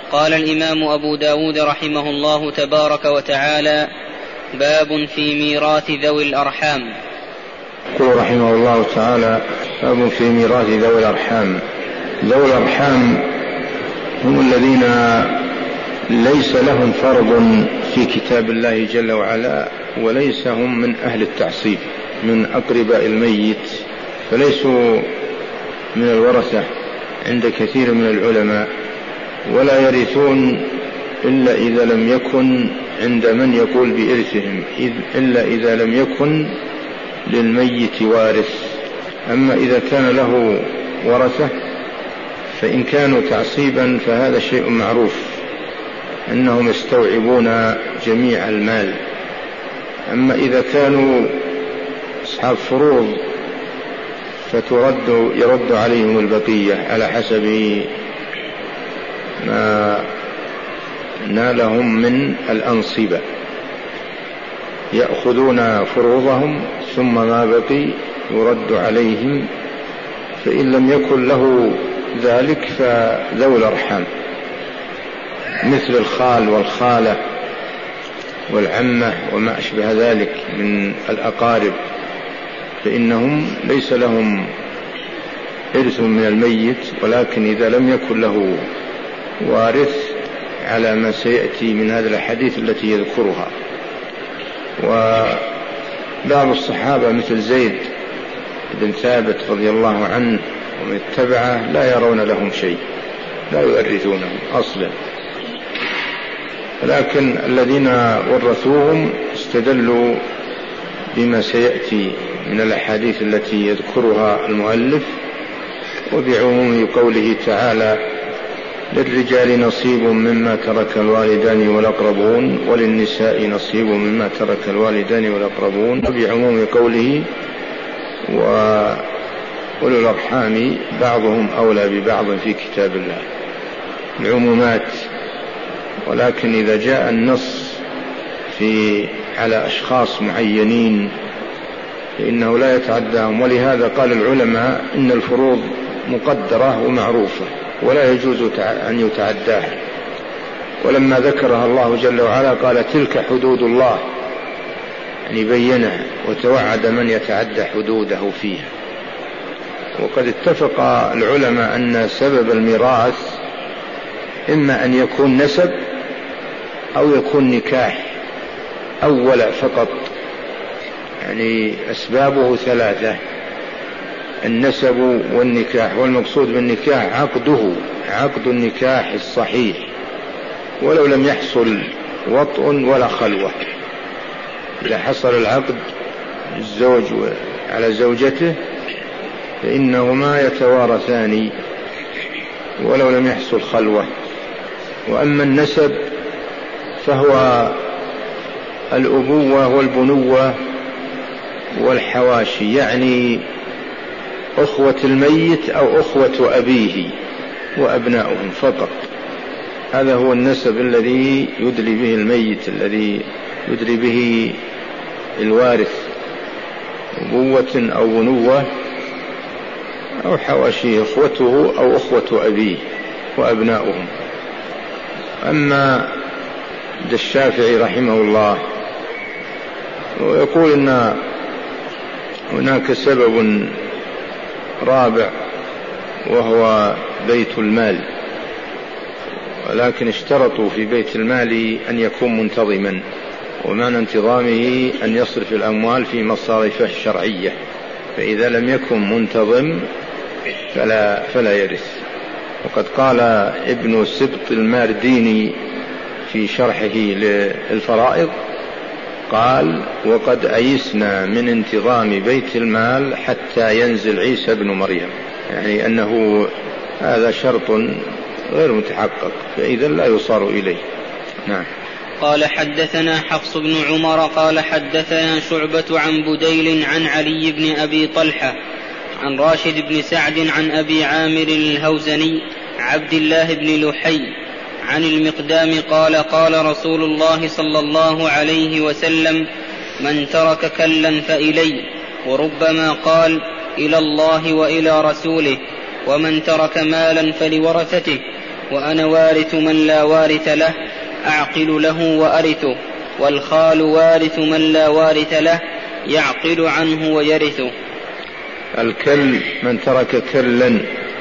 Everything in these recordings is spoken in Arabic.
قال الإمام أبو داود رحمه الله تبارك وتعالى: باب في ميراث ذوي الأرحام. يقول رحمه الله تعالى: باب في ميراث ذوي الأرحام. ذوي الأرحام هم الذين ليس لهم فرض في كتاب الله جل وعلا، وليس هم من أهل التعصيب من أقرباء الميت، فليسوا من الورثة عند كثير من العلماء، ولا يرثون إلا إذا لم يكن عند من يقول بإرثهم، إلا إذا لم يكن للميت وارث. أما إذا كان له ورثة فإن كانوا تعصيبا فهذا شيء معروف أنهم يستوعبون جميع المال. أما إذا كانوا أصحاب فروض يرد عليهم البقية على حسب ما نالهم من الأنصبة، يأخذون فروضهم ثم ما بقي يرد عليهم، فإن لم يكن له ذلك فذوي الأرحام مثل الخال والخالة والعمة وما أشبه ذلك من الأقارب، فإنهم ليس لهم إرث من الميت، ولكن إذا لم يكن له وارث على ما سيأتي من هذه الأحاديث التي يذكرها. وبعض الصحابة مثل زيد بن ثابت رضي الله عنه ومن اتبعه لا يرون لهم شيء، لا يؤرثونهم أصلا، لكن الذين ورثوهم استدلوا بما سيأتي من الأحاديث التي يذكرها المؤلف، وبعموم قوله تعالى: للرجال نصيب مما ترك الوالدان والأقربون وللنساء نصيب مما ترك الوالدان والأقربون، وبعموم قوله: وأولو الأرحام بعضهم أولى ببعض في كتاب الله. العمومات، ولكن إذا جاء النص على أشخاص معينين فإنه لا يتعداهم، ولهذا قال العلماء إن الفروض مقدرة ومعروفة ولا يجوز أن يتعداها، ولما ذكرها الله جل وعلا قال: تلك حدود الله، يعني بينها وتوعد من يتعدى حدوده فيها. وقد اتفق العلماء أن سبب الميراث إما أن يكون نسب أو يكون نكاح أولا فقط، يعني أسبابه ثلاثة: النسب والنكاح، والمقصود بالنكاح عقد النكاح الصحيح ولو لم يحصل وطء ولا خلوة. إذا حصل العقد الزوج على زوجته فإنهما يتوارثان ولو لم يحصل خلوة. وأما النسب فهو الأبوة والبنوة والحواشي، يعني أخوة الميت أو أخوة أبيه وأبناؤهم فقط. هذا هو النسب الذي يدري به الميت، الذي يدري به الوارث، أبوة أو بنوة أو حواشي، أخوته أو أخوة أبيه وأبناؤهم. أما الشافعي رحمه الله ويقول إن هناك سبب رابع وهو بيت المال، ولكن اشترطوا في بيت المال أن يكون منتظما، ومعنى انتظامه أن يصرف الأموال في مصارفه الشرعية، فإذا لم يكن منتظم فلا يرث. وقد قال ابن سبط المارديني في شرحه للفرائض قال: وقد أيسنا من انتظام بيت المال حتى ينزل عيسى بن مريم، يعني أنه هذا شرط غير متحقق، فإذا لا يصار إليه. نعم. قال: حدثنا حفص بن عمر قال حدثنا شعبة عن بديل عن علي بن أبي طلحة عن راشد بن سعد عن أبي عامر الهوزني عبد الله بن لحي عن المقدام قال: قال رسول الله صلى الله عليه وسلم: من ترك كلا فإلي، وربما قال: إلى الله وإلى رسوله، ومن ترك مالا فلورثته، وأنا وارث من لا وارث له أعقل له وأرثه، والخال وارث من لا وارث له يعقل عنه ويرثه. الكل من ترك كلا.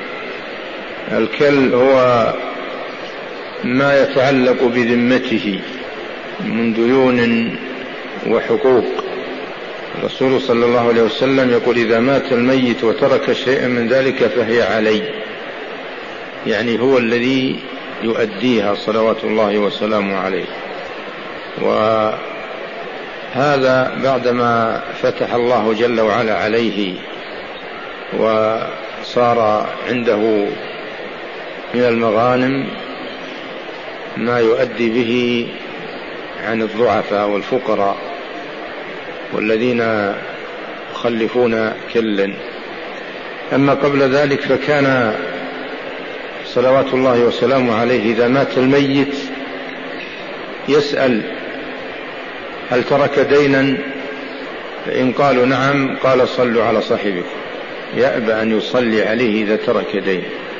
الكل هو ما يتعلق بذمته من ديون وحقوق. الرسول صلى الله عليه وسلم يقول: إذا مات الميت وترك شيئا من ذلك فهي علي، يعني هو الذي يؤديها صلوات الله وسلامه عليه. وهذا بعدما فتح الله جل وعلا عليه وصار عنده من المغانم ما يؤدي به عن الضعفاء والفقراء والذين يخلفون كلا. أما قبل ذلك فكان صلوات الله وسلامه عليه إذا مات الميت يسأل: هل ترك دينا؟ فإن قالوا نعم قال: صلوا على صاحبكم. يأبى أن يصلي عليه إذا ترك دين.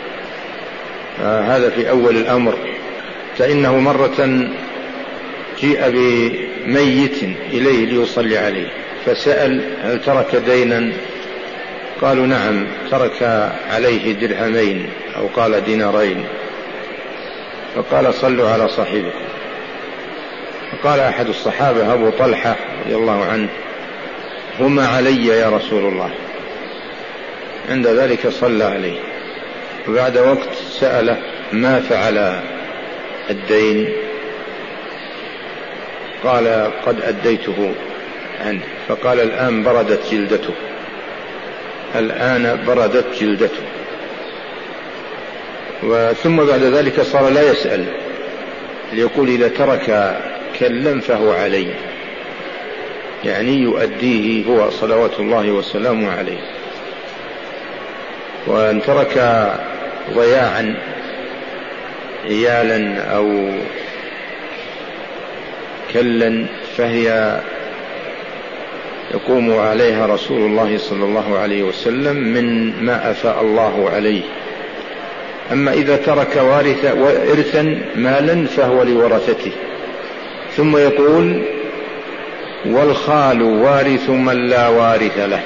هذا في أول الأمر. فإنه مرة جيء بميت إليه ليصلي عليه فسأل: هل ترك دينا؟ قالوا نعم، ترك عليه درهمين أو قال دينارين. فقال: صلوا على صاحبكم. فقال أحد الصحابة أبو طلحة رضي الله عنه: هما علي يا رسول الله. عند ذلك صلى عليه. وبعد وقت سأله: ما فعل الدين؟ قال: قد أديته عنه. فقال: الآن بردت جلدته، الآن بردت جلدته. ثم بعد ذلك صار لا يسأل، ليقول: إذا ترك كلا فهو علي، يعني يؤديه هو صلوات الله وسلامه عليه. وأن ترك ضياعا عيالا أو كلا فهي يقوم عليها رسول الله صلى الله عليه وسلم من ما أفاء الله عليه. أما إذا ترك إرثا مالا فهو لورثته. ثم يقول: والخال وارث من لا وارث له.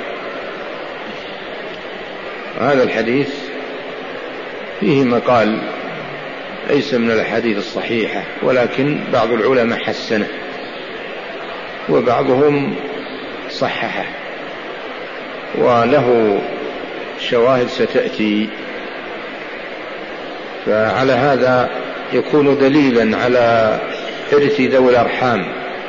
هذا الحديث فيه مقال ليس من الأحاديث الصحيحة، ولكن بعض العلماء حسنه وبعضهم صححه، وله شواهد ستأتي. فعلى هذا يكون دليلا على إرث ذوي الأرحام،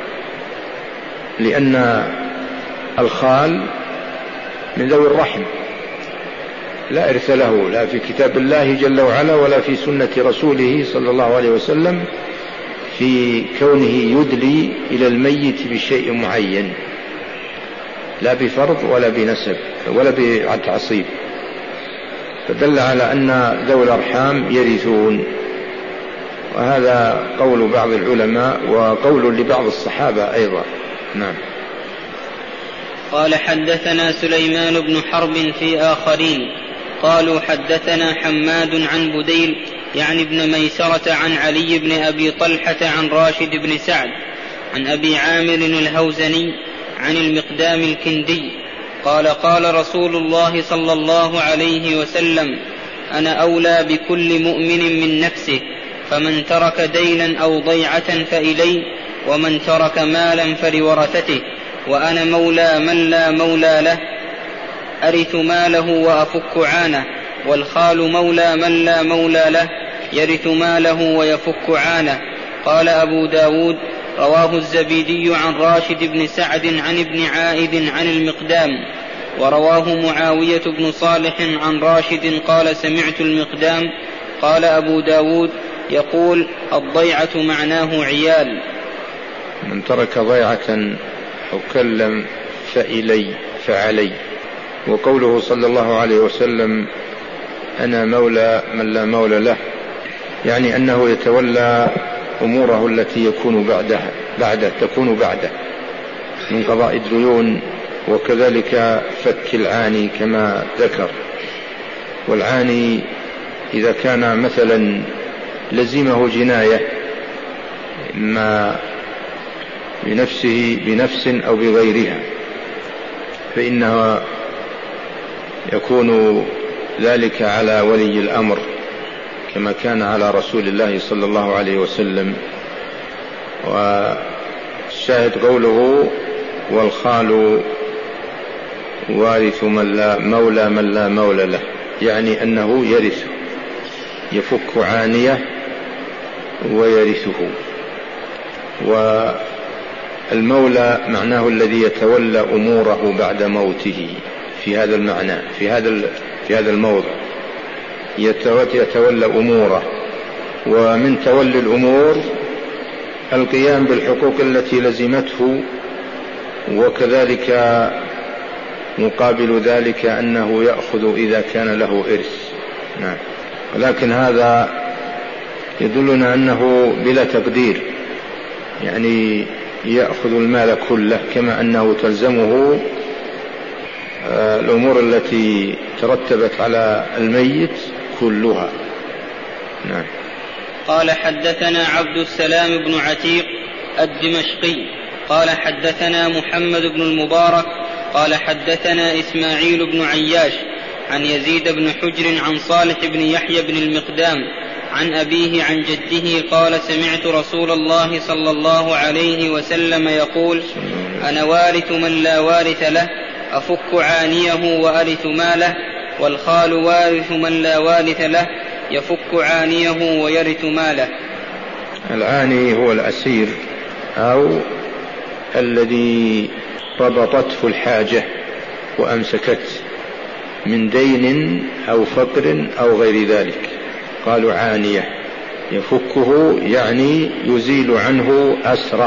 لأن الخال من ذوي الرحم لا إرث له، لا في كتاب الله جل وعلا ولا في سنة رسوله صلى الله عليه وسلم في كونه يدلي إلى الميت بشيء معين، لا بفرض ولا بنسب ولا بتعصيب. فدل على أن ذوي الأرحام يرثون. وهذا قول بعض العلماء وقول لبعض الصحابة أيضا. نعم. قال: حدثنا سليمان بن حرب في آخرين قالوا: حدثنا حماد عن بديل يعني ابن ميسرة عن علي بن أبي طلحة عن راشد بن سعد عن أبي عامر الهوزني عن المقدام الكندي قال: قال رسول الله صلى الله عليه وسلم: أنا أولى بكل مؤمن من نفسه، فمن ترك دينا أو ضيعة فإلي، ومن ترك مالا فلورثته، وأنا مولى من لا مولى له، أرث ماله وأفك عانه، والخال مولى من لا مولى له، يرث ماله ويفك عانه. قال أبو داود: رواه الزبيدي عن راشد بن سعد عن ابن عائذ عن المقدام. ورواه معاوية بن صالح عن راشد قال: سمعت المقدام. قال أبو داود يقول: الضيعة معناه عيال. من ترك ضيعة أو كلم فإلي فعلي. وقوله صلى الله عليه وسلم: أنا مولى من لا مولى له، يعني أنه يتولى أموره التي يكون تكون بعده من قضاء الديون، وكذلك فك العاني كما ذكر. والعاني إذا كان مثلا لزمه جناية إما بنفس أو بغيرها، فإنها يكون ذلك على ولي الأمر كما كان على رسول الله صلى الله عليه وسلم. والشاهد قوله والخال وارث مولى من لا مولى له، يعني أنه يرث، يفك عانية ويرثه. والمولى معناه الذي يتولى أموره بعد موته في هذا المعنى، في هذا الموضع يتولى أموره، ومن تولي الأمور القيام بالحقوق التي لزمته، وكذلك مقابل ذلك أنه يأخذ إذا كان له إرث. نعم. ولكن هذا يدلنا أنه بلا تقدير، يعني يأخذ المال كله، كما أنه تلزمه الأمور التي ترتبت على الميت كلها. نعم. قال حدثنا عبد السلام بن عتيق الدمشقي قال حدثنا محمد بن المبارك قال حدثنا إسماعيل بن عياش عن يزيد بن حجر عن صالح بن يحيى بن المقدام عن أبيه عن جده قال سمعت رسول الله صلى الله عليه وسلم يقول أنا وارث من لا وارث له، أفك عانيه وأرث ماله، والخال وارث من لا وارث له، يفك عانيه ويرث ماله. العاني هو الأسير أو الذي ربطته الحاجة وأمسكته من دين أو فقر أو غير ذلك، قالوا عانية. يفكه يعني يزيل عنه أسره،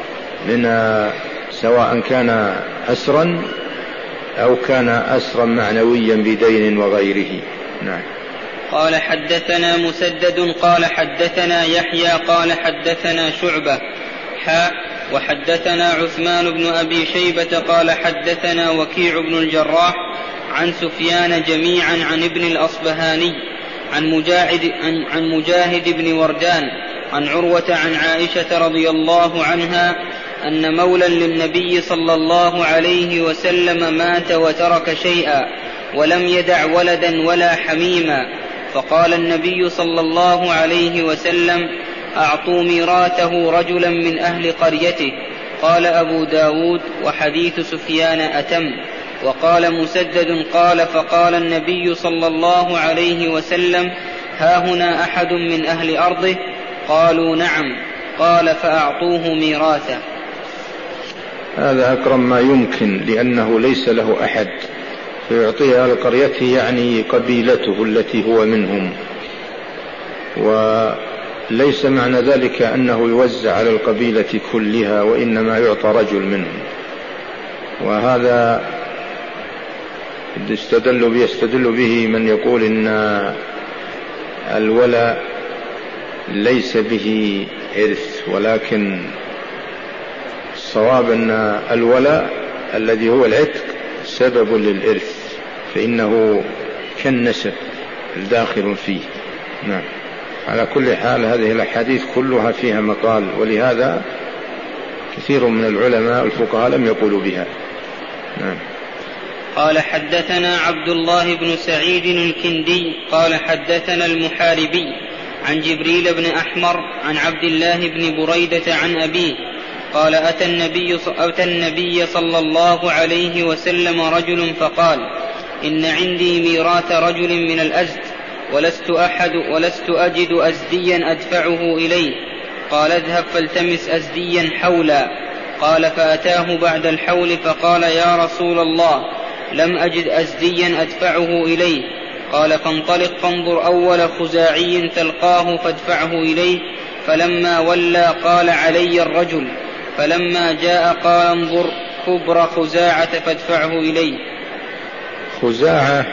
سواء كان أسرا أو كان أسرا معنويا بدين وغيره. نعم. قال حدثنا مسدد قال حدثنا يحيى قال حدثنا شعبة وحدثنا عثمان بن أبي شيبة قال حدثنا وكيع بن الجراح عن سفيان جميعا عن ابن الأصبهاني عن مجاهد بن وردان عن عروة عن عائشة رضي الله عنها أن مولا للنبي صلى الله عليه وسلم مات وترك شيئا ولم يدع ولدا ولا حميما، فقال النبي صلى الله عليه وسلم أعطوا ميراثه رجلا من أهل قريته. قال أبو داود وحديث سفيان أتم. وقال مسدد قال فقال النبي صلى الله عليه وسلم ها هنا أحد من أهل أرضه؟ قالوا نعم. قال فأعطوه ميراثه. هذا أكرم ما يمكن، لأنه ليس له أحد فيعطيها لقريته، يعني قبيلته التي هو منهم، وليس معنى ذلك أنه يوزع على القبيلة كلها، وإنما يعطى رجل منهم. وهذا يستدل به من يقول إن الولاء ليس به إرث، ولكن الصواب أن الولاء الذي هو العتق سبب للإرث، فإنه كالنسب الداخل فيه. نعم. على كل حال هذه الأحاديث كلها فيها مقال، ولهذا كثير من العلماء الفقهاء لم يقولوا بها. نعم. قال حدثنا عبد الله بن سعيد الكندي قال حدثنا المحاربي عن جبريل بن أحمر عن عبد الله بن بريدة عن أبيه قال أتى النبي صلى الله عليه وسلم رجل فقال إن عندي ميراث رجل من الأزد ولست أجد أزديا أدفعه إليه. قال اذهب فالتمس أزديا حولا. قال فأتاه بعد الحول فقال يا رسول الله لم أجد أزديا أدفعه إليه. قال فانطلق فانظر أول خزاعي تلقاه فادفعه إليه. فلما ولى قال علي الرجل. فلما جاء قال انظر كبر خزاعة فادفعه إليه. خزاعة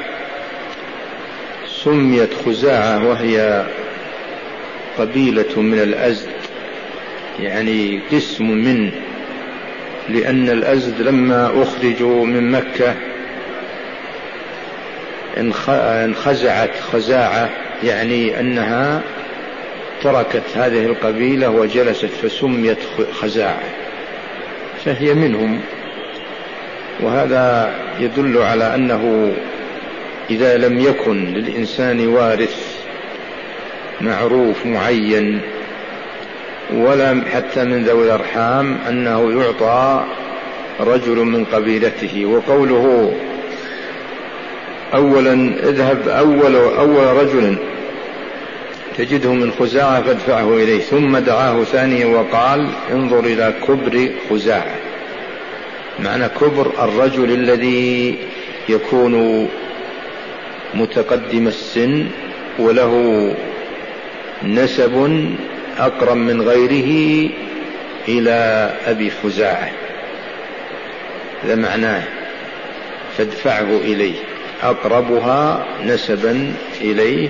سميت خزاعة وهي قبيلة من الأزد، يعني قسم منه، لأن الأزد لما أخرجوا من مكة انخزعت خزاعة، يعني أنها تركت هذه القبيلة وجلست فسميت خزاعة، فهي منهم. وهذا يدل على أنه إذا لم يكن للإنسان وارث معروف معين ولا حتى من ذوي الأرحام أنه يعطى رجل من قبيلته. وقوله أولا اذهب أول رجل تجده من خزاعة فادفعه إليه، ثم دعاه ثانيا وقال انظر إلى كبر خزاعة، معنى كبر الرجل الذي يكون متقدم السن وله نسب أقرب من غيره إلى أبي خزاعة، هذا معناه فادفعه إليه، أقربها نسبا إليه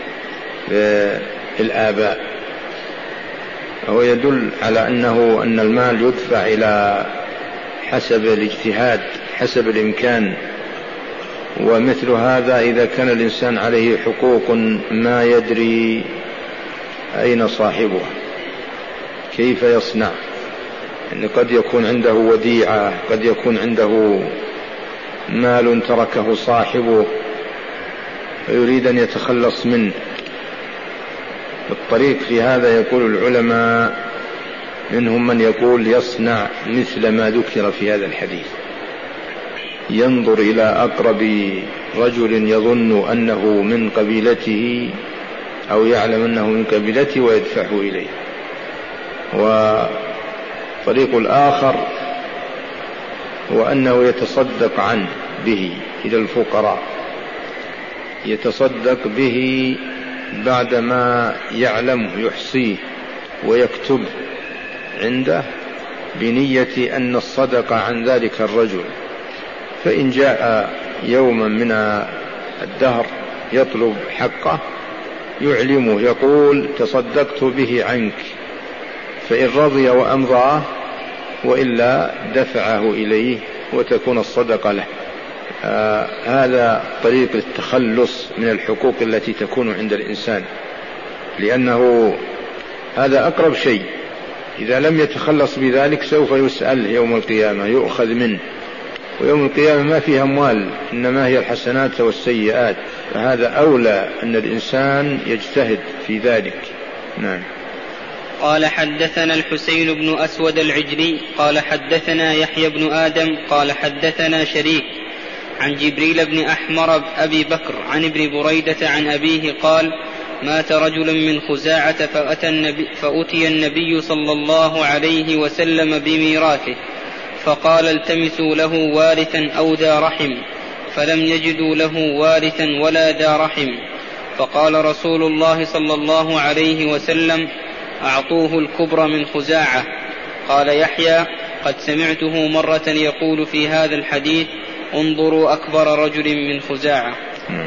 الآباء. وهو يدل على أن المال يدفع إلى حسب الاجتهاد حسب الإمكان. ومثل هذا إذا كان الإنسان عليه حقوق ما يدري أين صاحبها كيف يصنع، يعني قد يكون عنده وديعة، قد يكون عنده مال تركه صاحبه ويريد أن يتخلص منه. الطريق في هذا يقول العلماء منهم من يقول يصنع مثل ما ذكر في هذا الحديث، ينظر إلى أقرب رجل يظن أنه من قبيلته أو يعلم أنه من قبيلته ويدفعه إليه. وطريق الآخر هو أنه يتصدق عنه به إلى الفقراء، يتصدق به بعدما يعلمه يحصيه ويكتب عنده بنية أن الصدقة عن ذلك الرجل. فإن جاء يوما من الدهر يطلب حقه يعلمه يقول تصدقت به عنك، فإن رضي وأمضاه وإلا دفعه إليه وتكون الصدقة له. هذا طريق التخلص من الحقوق التي تكون عند الإنسان، لأنه هذا أقرب شيء. إذا لم يتخلص بذلك سوف يسأل يوم القيامة، يؤخذ منه، ويوم القيامة ما فيها أموال إنما هي الحسنات والسيئات. فهذا أولى أن الإنسان يجتهد في ذلك. نعم. قال حدثنا الحسين بن أسود العجلي قال حدثنا يحيى بن آدم قال حدثنا شريك عن جبريل بن أحمر أبي بكر عن ابن بريدة عن أبيه قال مات رجل من خزاعة فأتي النبي صلى الله عليه وسلم بميراثه فقال التمسوا له وارثا أو ذا رحم، فلم يجدوا له وارثا ولا ذا رحم، فقال رسول الله صلى الله عليه وسلم أعطوه الكبر من خزاعة. قال يحيى قد سمعته مرة يقول في هذا الحديث انظروا أكبر رجل من خزاعة.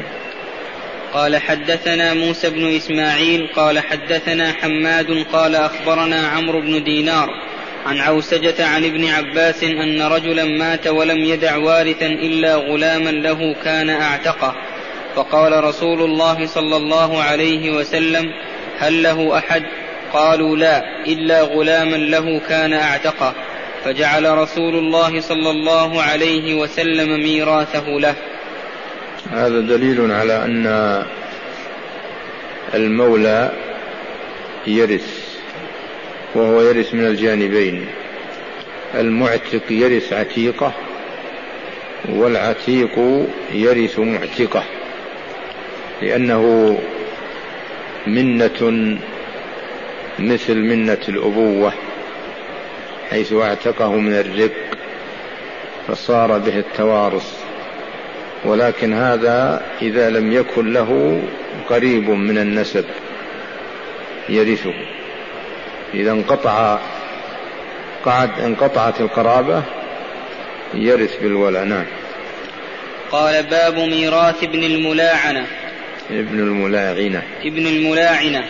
قال حدثنا موسى بن إسماعيل قال حدثنا حماد قال أخبرنا عمرو بن دينار عن عوسجة عن ابن عباس أن رجلا مات ولم يدع وارثا إلا غلاما له كان أعتقه، فقال رسول الله صلى الله عليه وسلم هل له أحد؟ قالوا لا إلا غلاما له كان أعتقه، فجعل رسول الله صلى الله عليه وسلم ميراثه له. هذا دليل على أن المولى يرث، وهو يرث من الجانبين، المعتق يرث عتيقه والعتيق يرث معتقه، لأنه منة مثل منة الأبوة حيث اعتقه من الرق فصار به التوارث. ولكن هذا إذا لم يكن له قريب من النسب يرثه، إذا انقطعت القرابة يرث بالولاء. نعم. قال باب ميراث ابن الملاعنة. ابن الملاعنة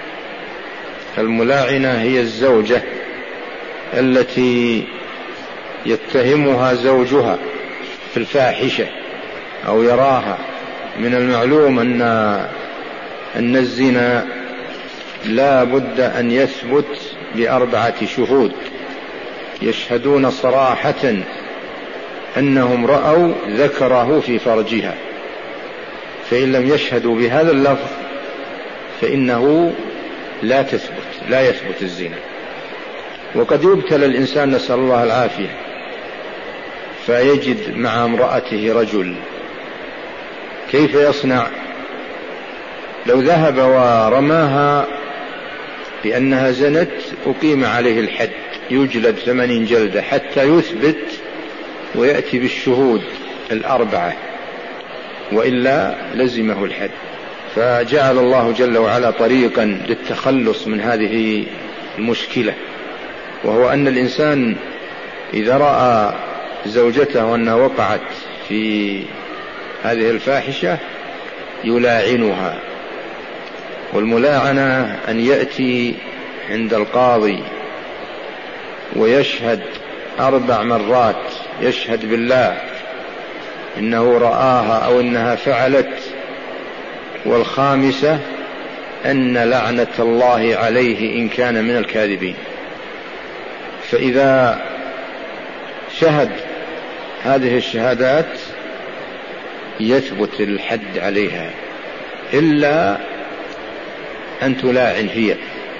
الملاعنة هي الزوجة التي يتهمها زوجها في الفاحشة أو يراها. من المعلوم أن الزنا لا بد أن يثبت ب4 شهود يشهدون صراحة أنهم رأوا ذكره في فرجها، فإن لم يشهدوا بهذا اللفظ فإنه لا يثبت الزنا. وقد يبتلى الإنسان، نسأل الله العافية، فيجد مع امرأته رجل، كيف يصنع؟ لو ذهب ورماها بأنها زنت أقيم عليه الحد، يجلد 80 جلدة حتى يثبت ويأتي بالشهود 4، وإلا لزمه الحد. فجعل الله جل وعلا طريقا للتخلص من هذه المشكلة، وهو أن الإنسان إذا رأى زوجته أنها وقعت في هذه الفاحشة يلاعنها. والملاعنة أن يأتي عند القاضي ويشهد 4 مرات، يشهد بالله إنه رآها أو إنها فعلت، والخامسة أن لعنة الله عليه إن كان من الكاذبين. فإذا شهد هذه الشهادات يثبت الحد عليها، إلا أن تلاعن هي.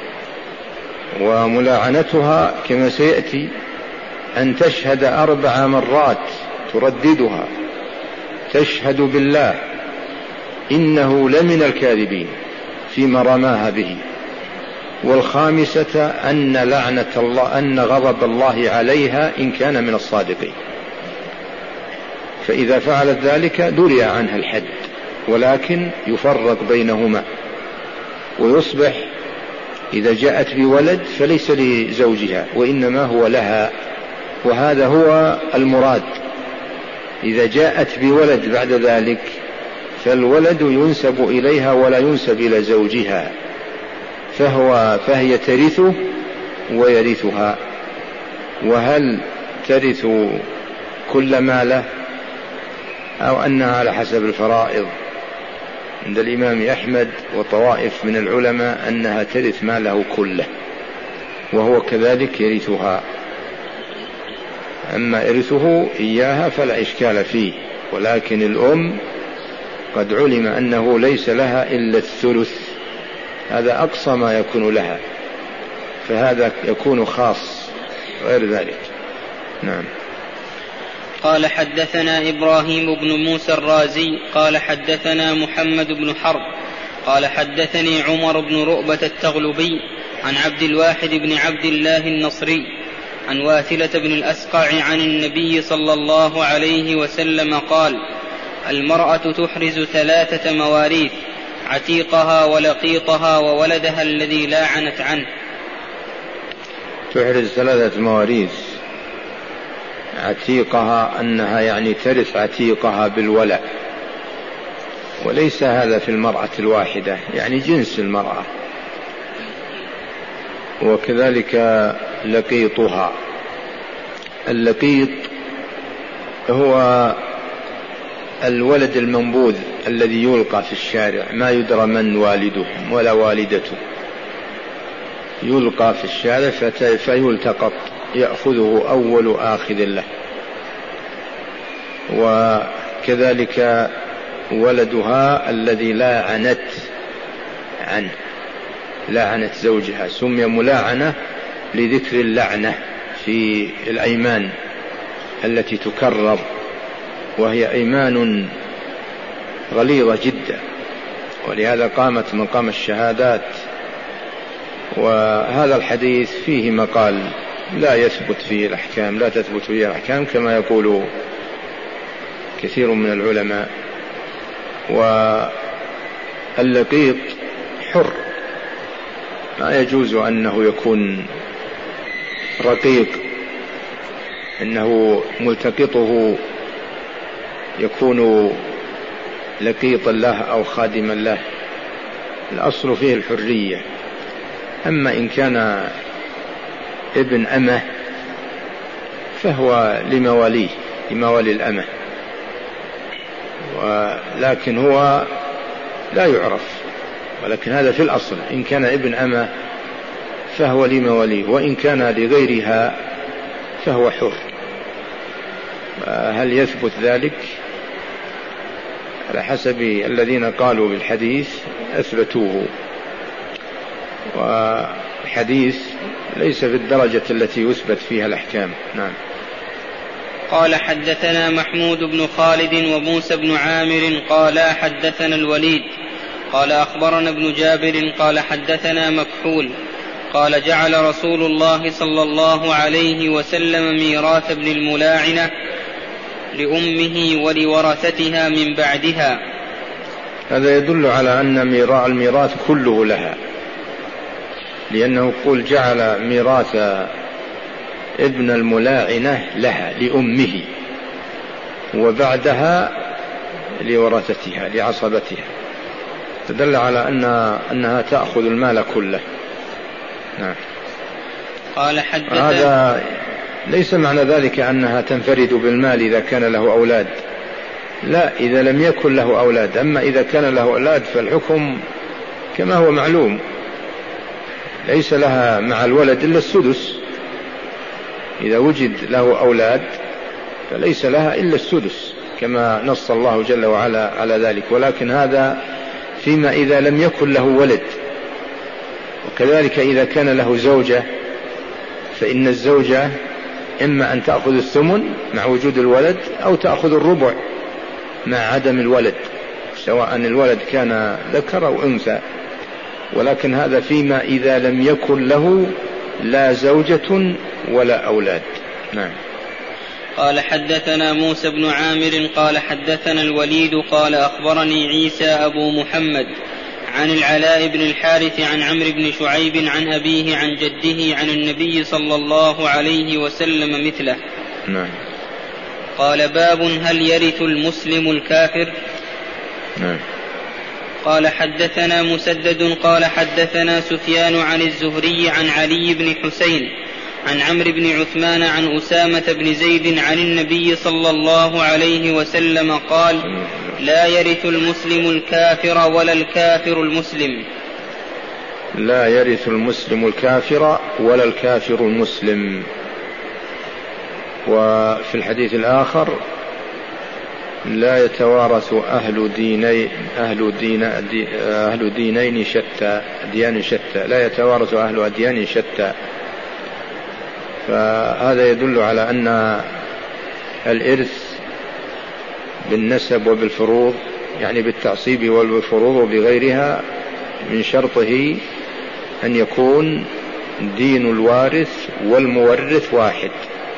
وملاعنتها كما سيأتي أن تشهد 4 مرات ترددها، تشهد بالله إنه لمن الكاذبين فيما رماها به، والخامسة أن لعنة الله، أن غضب الله عليها إن كان من الصادقين. فإذا فعلت ذلك دري عنها الحد، ولكن يفرق بينهما، ويصبح إذا جاءت بولد فليس لزوجها وإنما هو لها، وهذا هو المراد. إذا جاءت بولد بعد ذلك فالولد ينسب إليها ولا ينسب إلى زوجها، فهي ترثه ويرثها. وهل ترث كل ماله أو أنها على حسب الفرائض؟ عند الإمام أحمد وطوائف من العلماء أنها ترث ماله كله، وهو كذلك يرثها. أما إرثه إياها فلا إشكال فيه، ولكن الأم قد علم أنه ليس لها إلا الثلث، هذا أقصى ما يكون لها، فهذا يكون خاص غير ذلك. نعم. قال حدثنا إبراهيم بن موسى الرازي قال حدثنا محمد بن حرب قال حدثني عمر بن رؤبة التغلبي عن عبد الواحد بن عبد الله النصري عن واثلة بن الأسقع عن النبي صلى الله عليه وسلم قال: المرأة تحرز 3 مواريث: عتيقها ولقيطها وولدها الذي لاعنت عنه. تحرز 3 مواريث. عتيقها أنها يعني ترث عتيقها بالولاء، وليس هذا في المرأة الواحدة، يعني جنس المرأة. وكذلك لقيطها. اللقيط هو الولد المنبوذ الذي يلقى في الشارع، ما يدرى من والده ولا والدته، يلقى في الشارع فيلتقط، يأخذه أول آخذ له. وكذلك ولدها الذي لاعنت عنه، لاعنت زوجها، سمي ملاعنة لذكر اللعنة في الأيمان التي تكرر، وهي أيمان غليظة جدا، ولهذا قامت مقام الشهادات. وهذا الحديث فيه مقال لا يثبت فيه الأحكام، لا تثبت فيه الأحكام كما يقول كثير من العلماء. واللقيط حر، ما يجوز أنه يكون رقيق، إنه ملتقطه يكون لقيطا له أو خادما له، الأصل فيه الحرية. أما إن كان ابن أمه فهو لمواليه، لموالي الأمه، ولكن هو لا يعرف ولكن هذا في الأصل، إن كان ابن أمة فهو لمواليه، وإن كان لغيرها فهو حر. هل يثبت ذلك؟ على حسب الذين قالوا بالحديث أثبتوه، والحديث ليس في الدرجة التي يثبت فيها الأحكام. نعم. قال حدثنا محمود بن خالد وموسى بن عامر قال حدثنا الوليد قال أخبرنا ابن جابر قال حدثنا مكحول قال جعل رسول الله صلى الله عليه وسلم ميراث ابن الملاعنة لأمه ولورثتها من بعدها. هذا يدل على أن الميراث كله لها، لأنه قل جعل ميراث ابن الملاعنة لها لأمه وبعدها لورثتها لعصبتها، تدل على أنها تأخذ المال كله. نعم. قال حدثنا. هذا ليس معنى ذلك أنها تنفرد بالمال إذا كان له أولاد، لا، إذا لم يكن له أولاد. أما إذا كان له أولاد فالحكم كما هو معلوم، ليس لها مع الولد إلا السدس. إذا وجد له أولاد فليس لها إلا السدس كما نص الله جل وعلا على ذلك، ولكن هذا فيما إذا لم يكن له ولد. وكذلك إذا كان له زوجة فإن الزوجة إما أن تأخذ الثمن مع وجود الولد أو تأخذ الربع مع عدم الولد، سواء الولد كان ذكر أو أنثى. ولكن هذا فيما إذا لم يكن له لا زوجة ولا أولاد. نعم. قال حدثنا موسى بن عامر قال حدثنا الوليد قال أخبرني عيسى أبو محمد عن العلاء بن الحارث عن عمرو بن شعيب عن أبيه عن جده عن النبي صلى الله عليه وسلم مثله. نعم. قال باب هل يرث المسلم الكافر؟ نعم. قال حدثنا مسدد قال حدثنا سفيان عن الزهري عن علي بن حسين عن عمرو بن عثمان عن أسامة بن زيد عن النبي صلى الله عليه وسلم قال لا يرث المسلم الكافر ولا الكافر المسلم. لا يرث المسلم الكافر ولا الكافر المسلم. وفي الحديث الآخر لا يتوارث أهل دينين شتى، أديان شتى، لا يتوارث أهل أديان شتى. فهذا يدل على أن الإرث بالنسب وبالفروض، يعني بالتعصيب والفروض وبغيرها، من شرطه أن يكون دين الوارث والمورث واحد.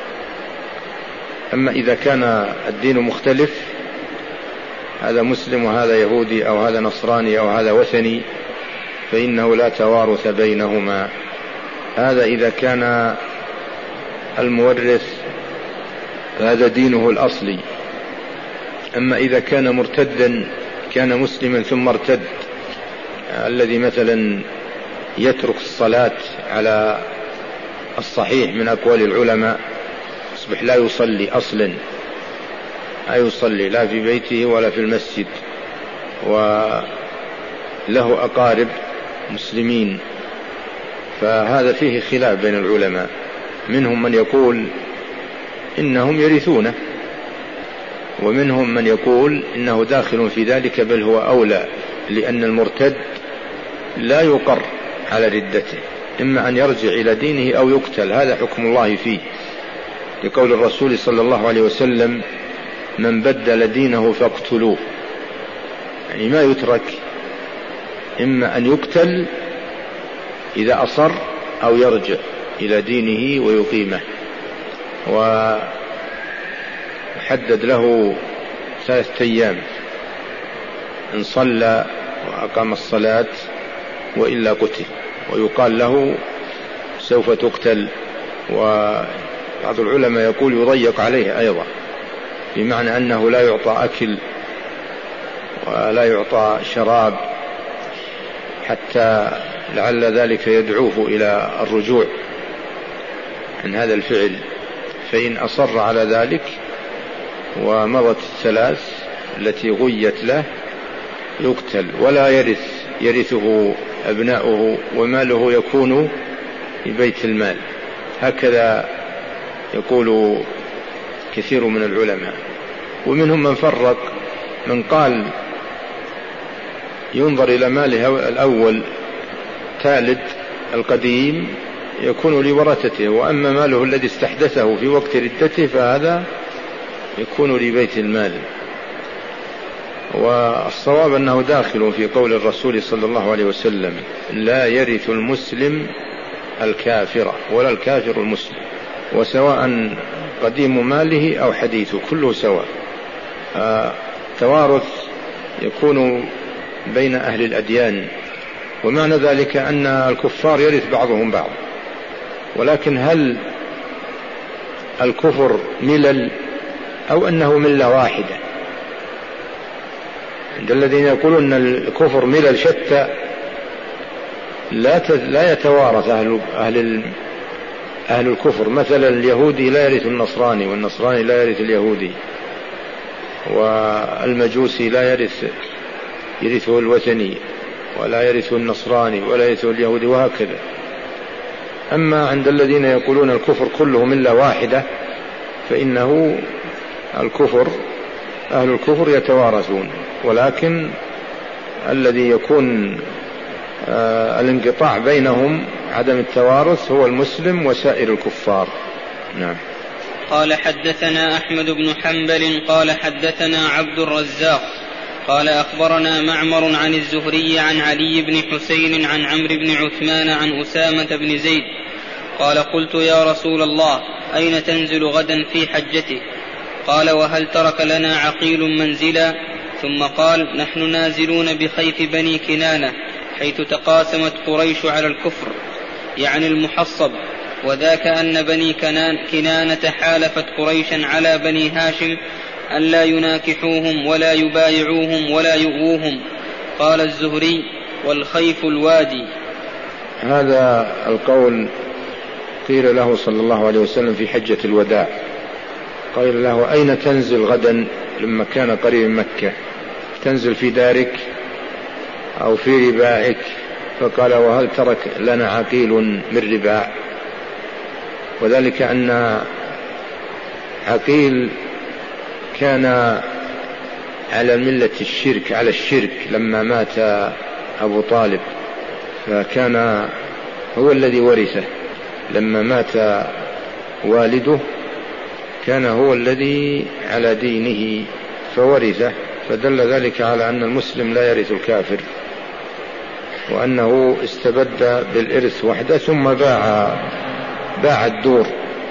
أما إذا كان الدين مختلف، هذا مسلم وهذا يهودي أو هذا نصراني أو هذا وثني، فإنه لا توارث بينهما. هذا إذا كان المورث هذا دينه الأصلي. أما إذا كان مرتدا، كان مسلما ثم ارتد، الذي مثلا يترك الصلاة على الصحيح من أقوال العلماء، يصبح لا يصلي أصلا، لا يصلي لا في بيته ولا في المسجد، وله أقارب مسلمين، فهذا فيه خلاف بين العلماء. منهم من يقول إنهم يرثونه، ومنهم من يقول إنه داخل في ذلك، بل هو أولى، لأن المرتد لا يقر على ردته، إما أن يرجع إلى دينه أو يقتل. هذا حكم الله فيه، لقول الرسول صلى الله عليه وسلم من بدل دينه فاقتلوه، يعني ما يترك، إما أن يقتل إذا أصر أو يرجع إلى دينه ويقيمه. وحدد له 3 أيام، إن صلى وأقام الصلاة وإلا قتل، ويقال له سوف تقتل. وبعض العلماء يقول يضيق عليه أيضا، بمعنى أنه لا يعطى أكل ولا يعطى شراب، حتى لعل ذلك يدعوه إلى الرجوع عن هذا الفعل. فإن أصر على ذلك ومضت 3 التي غيت له يقتل، ولا يرث يرثه أبناؤه وماله يكون في بيت المال. هكذا يقول كثير من العلماء. ومنهم من فرق، من قال ينظر إلى ماله الأول ثالث القديم يكون لورثته، وأما ماله الذي استحدثه في وقت ردته فهذا يكون لبيت المال. والصواب أنه داخل في قول الرسول صلى الله عليه وسلم: لا يرث المسلم الكافر ولا الكافر المسلم، وسواء قديم ماله أو حديثه كله سواء. توارث يكون بين أهل الأديان، ومعنى ذلك أن الكفار يرث بعضهم بعض، ولكن هل الكفر ملل أو أنه ملة واحدة؟ عند الذين يقولون أن الكفر ملل شتى لا يتوارث أهل الكفر. مثلا اليهودي لا يرث النصراني، والنصراني لا يرث اليهودي، والمجوسي لا يرثه الوثني، ولا يرثه النصراني ولا يرثه اليهودي، وهكذا. أما عند الذين يقولون الكفر كله ملة واحدة فإنه أهل الكفر يتوارثون، ولكن الذي يكون الانقطاع بينهم عدم التوارث هو المسلم وسائر الكفار. نعم. قال حدثنا أحمد بن حنبل قال حدثنا عبد الرزاق قال أخبرنا معمر عن الزهري عن علي بن حسين عن عمرو بن عثمان عن أسامة بن زيد قال: قلت يا رسول الله أين تنزل غدا في حجته؟ قال: وهل ترك لنا عقيل منزلا؟ ثم قال: نحن نازلون بخيف بني كنانة حيث تقاسمت قريش على الكفر، يعني المحصب، وذاك أن بني كنانة حالفت قريشا على بني هاشم أن لا يناكحوهم ولا يبايعوهم ولا يؤوهم. قال الزهري: والخيف الوادي. هذا القول قيل له صلى الله عليه وسلم في حجة الوداع، قيل له: أين تنزل غدا؟ لما كان قريب من مكة، تنزل في دارك أو في رباعك؟ فقال: وهل ترك لنا عقيل من رباع؟ وذلك أن عقيل كان على ملة الشرك، على الشرك لما مات أبو طالب، فكان هو الذي ورثه. لما مات والده كان هو الذي على دينه فورثه، فدل ذلك على أن المسلم لا يرث الكافر، وأنه استبد بالإرث وحده ثم باع الدور.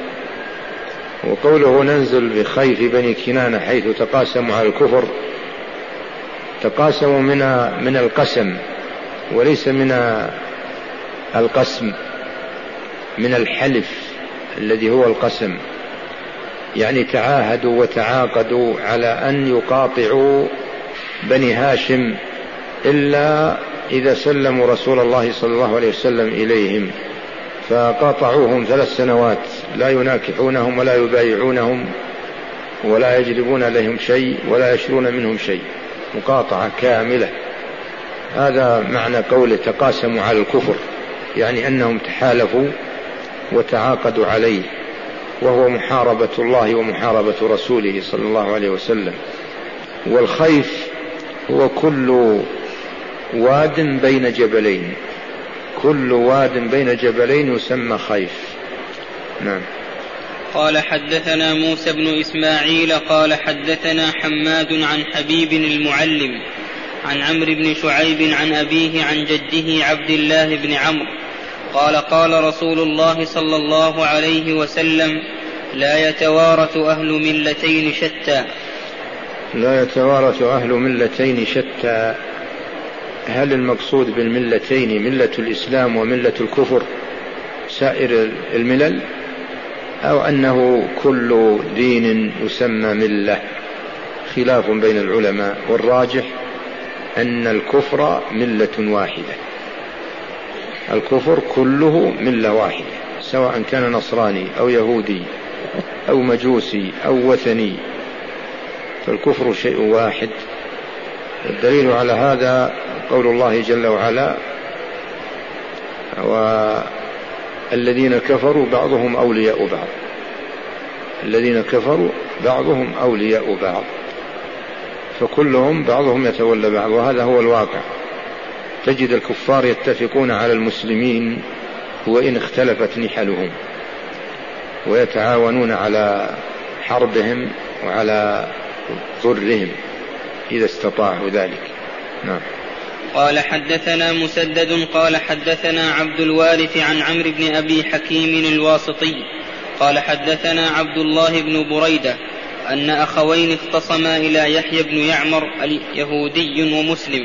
وقوله ننزل بخيف بني كنانة حيث تقاسموا على الكفر، تقاسموا من القسم وليس من القسم، من الحلف الذي هو القسم. يعني تعاهدوا وتعاقدوا على أن يقاطعوا بني هاشم إلا إذا سلموا رسول الله صلى الله عليه وسلم إليهم، فقاطعوهم 3 سنوات، لا يناكحونهم ولا يبايعونهم ولا يجلبون عليهم شيء ولا يشرون منهم شيء، مقاطعة كاملة. هذا معنى قوله تقاسموا على الكفر، يعني أنهم تحالفوا وتعاقدوا عليه، وهو محاربة الله ومحاربة رسوله صلى الله عليه وسلم. والخيف هو كل واد بين جبلين، كل واد بين جبلين يسمى خيف. نعم. قال حدثنا موسى بن إسماعيل قال حدثنا حماد عن حبيب المعلم عن عمرو بن شعيب عن أبيه عن جده عبد الله بن عمرو قال: قال رسول الله صلى الله عليه وسلم: لا يتوارث أهل ملتين شتى. لا يتوارث أهل ملتين شتى، هل المقصود بالملتين ملة الإسلام وملة الكفر سائر الملل، أو أنه كل دين يسمى ملة؟ خلاف بين العلماء، والراجح أن الكفر ملة واحدة، الكفر كله ملة واحدة، سواء كان نصراني أو يهودي أو مجوسي أو وثني، فالكفر شيء واحد الدليل على هذا قول الله جل وعلا: والذين كفروا بعضهم أولياء بعض. الذين كفروا بعضهم أولياء بعض، فكلهم بعضهم يتولى بعض، وهذا هو الواقع. تجد الكفار يتفقون على المسلمين وإن اختلفت نحلهم، ويتعاونون على حربهم وعلى ضرهم إذا استطاعوا ذلك. نعم. قال حدثنا مسدد قال حدثنا عبد الوارث عن عمرو بن أبي حكيم الواسطي قال حدثنا عبد الله بن بريدة أن أخوين اختصما إلى يحيى بن يعمر يهودي ومسلم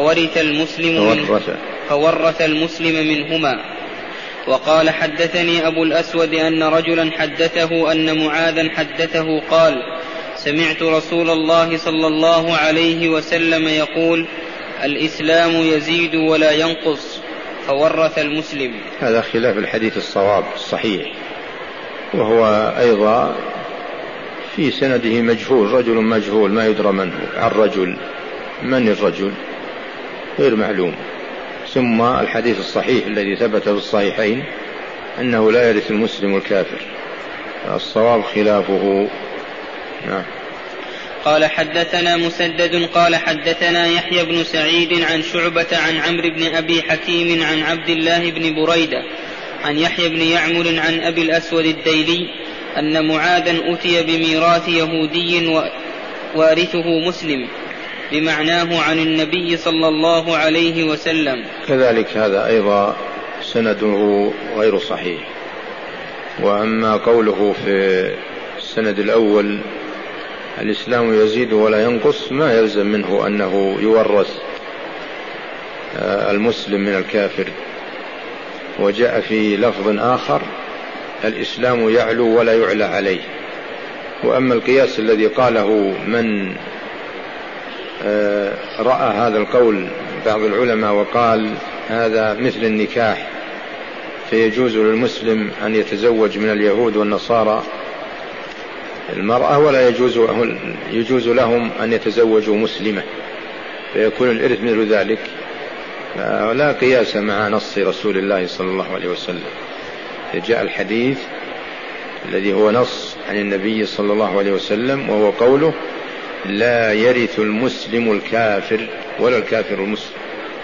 فورث المسلم منهما. وقال حدثني أبو الأسود أن رجلا حدثه أن معاذا حدثه قال: سمعت رسول الله صلى الله عليه وسلم يقول: الإسلام يزيد ولا ينقص، فورث المسلم. هذا خلاف الحديث الصواب الصحيح، وهو أيضا في سنده مجهول، رجل مجهول ما يدرى منه، عن رجل، من الرجل غير معلوم. ثم الحديث الصحيح الذي ثبت في الصحيحين أنه لا يرث المسلم الكافر، الصواب خلافه. نعم. قال حدثنا مسدد قال حدثنا يحيى بن سعيد عن شعبة عن عمرو بن أبي حكيم عن عبد الله بن بريدة عن يحيى بن يعمر عن أبي الأسود الديلي أن معاذا أتي بميراث يهودي وارثه مسلم بمعناه عن النبي صلى الله عليه وسلم. كذلك هذا أيضا سنده غير صحيح. وأما قوله في السند الأول: الإسلام يزيد ولا ينقص، ما يلزم منه أنه يورث المسلم من الكافر. وجاء في لفظ آخر: الإسلام يعلو ولا يعلى عليه. وأما القياس الذي قاله من رأى هذا القول بعض العلماء وقال هذا مثل النكاح، فيجوز للمسلم أن يتزوج من اليهود والنصارى المرأة ولا يجوز لهم أن يتزوجوا مسلمة، فيكون الإرث مثل ذلك، ولا قياس مع نص رسول الله صلى الله عليه وسلم. جاء الحديث الذي هو نص عن النبي صلى الله عليه وسلم، وهو قوله: لا يرث المسلم الكافر ولا الكافر المسلم.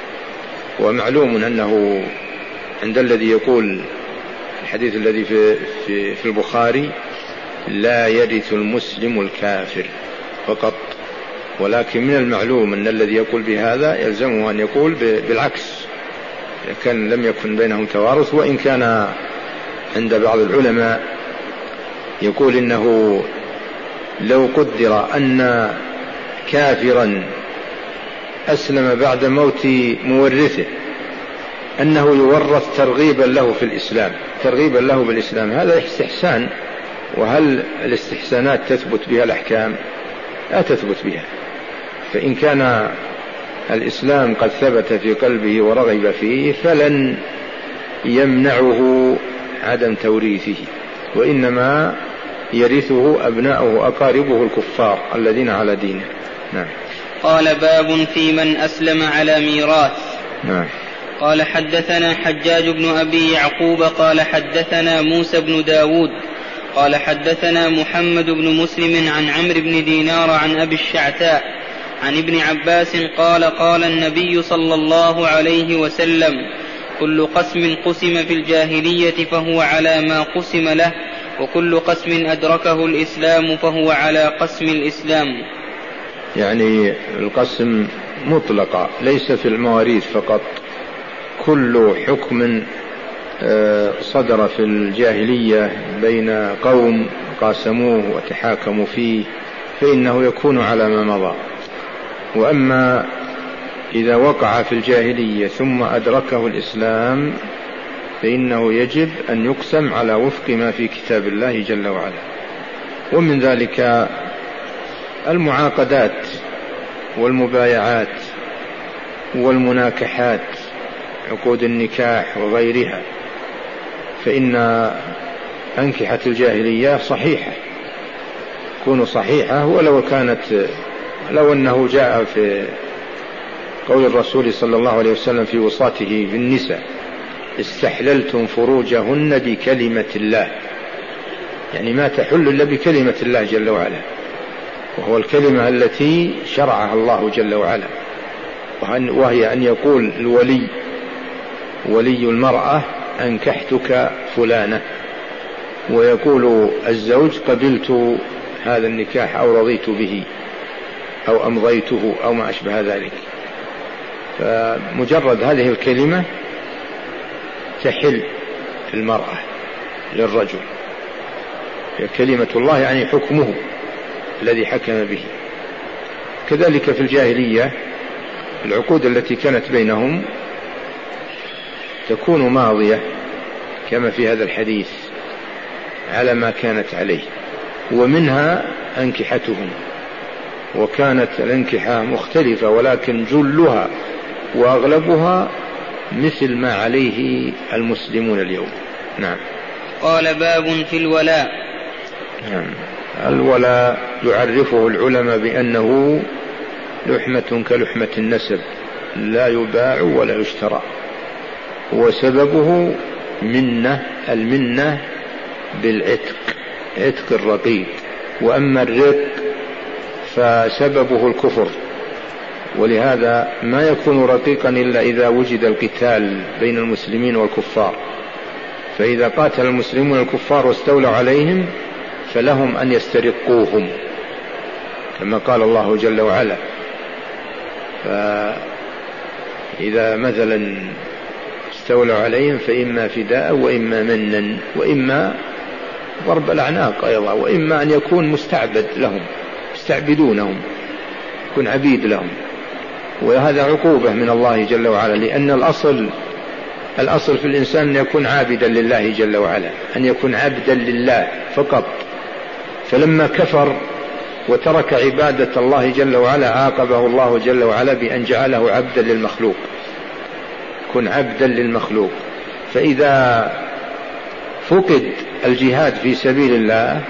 ومعلوم أنه عند الذي يقول الحديث الذي في البخاري: لا يرث المسلم الكافر فقط، ولكن من المعلوم أن الذي يقول بهذا يلزمه أن يقول بالعكس إذا كان لم يكن بينهم توارث. وإن كان عند بعض العلماء يقول إنه لو قدر أن كافرا أسلم بعد موت مورثه أنه يورث ترغيبا له في الإسلام، ترغيبا له بالإسلام، هذا استحسان. وهل الاستحسانات تثبت بها الأحكام؟ لا تثبت بها. فإن كان الإسلام قد ثبت في قلبه ورغب فيه فلن يمنعه عدم توريثه، وإنما يرثه أبناؤه أقاربه الكفار الذين على دينه. نعم. قال: باب في من أسلم على ميراث. نعم. قال حدثنا حجاج بن أبي يعقوب قال حدثنا موسى بن داود قال حدثنا محمد بن مسلم عن عمرو بن دينار عن أبي الشعثاء عن ابن عباس قال: قال النبي صلى الله عليه وسلم: كل قسم قسم في الجاهلية فهو على ما قسم له، وكل قسم أدركه الإسلام فهو على قسم الإسلام. يعني القسم مطلقة ليس في المواريث فقط، كل حكم صدر في الجاهلية بين قوم قاسموه وتحاكموا فيه فإنه يكون على ما مضى. وأما إذا وقع في الجاهلية ثم أدركه الإسلام فإنه يجب أن يقسم على وفق ما في كتاب الله جل وعلا. ومن ذلك المعاقدات والمبايعات والمناكحات، عقود النكاح وغيرها، فإن أنكحة الجاهلية صحيحة، تكون صحيحة ولو كانت، لو أنه جاء في قول الرسول صلى الله عليه وسلم في وصاته بالنساء: استحللتم فروجهن بكلمة الله، يعني ما تحل إلا بكلمة الله جل وعلا، وهو الكلمة التي شرعها الله جل وعلا، وهي أن يقول الولي ولي المرأة: أنكحتك فلانة، ويقول الزوج: قبلت هذا النكاح أو رضيت به أو أمضيته أو ما أشبه ذلك. فمجرد هذه الكلمة تحل المرأة للرجل، هي كلمة الله يعني حكمه الذي حكم به. كذلك في الجاهلية العقود التي كانت بينهم تكون ماضية كما في هذا الحديث على ما كانت عليه، ومنها أنكحتهم، وكانت الأنكحة مختلفة ولكن جلها وأغلبها مثل ما عليه المسلمون اليوم. نعم. قال: باب في الولاء. نعم. الولاء يعرفه العلماء بأنه لحمة كلحمة النسب، لا يباع ولا يشترى، وسببه المنة بالعتق، عتق الرقيق، وأما الرق فسببه الكفر، ولهذا ما يكون رقيقا إلا إذا وجد القتال بين المسلمين والكفار، فإذا قاتل المسلمون الكفار واستولوا عليهم فلهم أن يسترقوهم كما قال الله جل وعلا. فإذا مثلا استولوا عليهم فإما فداء وإما منا وإما ضرب الأعناق أيضا، وإما أن يكون مستعبد لهم، يستعبدونهم، يكون عبيد لهم، وهذا عقوبة من الله جل وعلا، لأن الأصل في الإنسان أن يكون عابدا لله جل وعلا، أن يكون عبدا لله فقط. فلما كفر وترك عبادة الله جل وعلا عاقبه الله جل وعلا بأن جعله عبدا للمخلوق، كن عبدا للمخلوق. فإذا فقد الجهاد في سبيل الله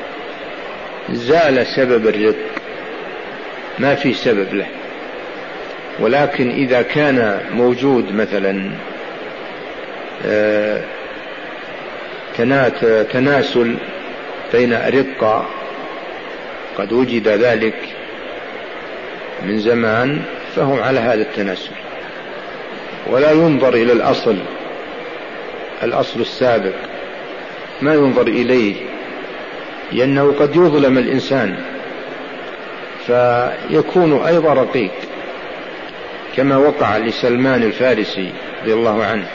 زال سبب الرق، ما في سبب له. ولكن إذا كان موجود مثلا تناسل بين أرقة، قد وجد ذلك من زمان، فهم على هذا التناسل، ولا ينظر إلى الأصل السابق، ما ينظر إليه، لأنه قد يظلم الإنسان فيكون أيضا رقيق، كما وقع لسلمان الفارسي رضي الله عنه،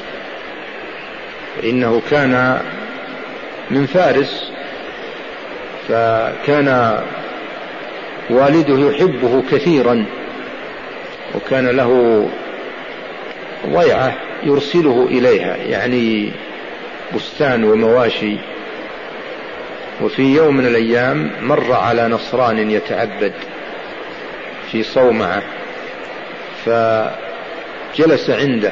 فإنه كان من فارس، فكان والده يحبه كثيرا، وكان له ضيعة يرسله إليها، يعني بستان ومواشي. وفي يوم من الأيام مر على نصران يتعبد في صومعة، فجلس عنده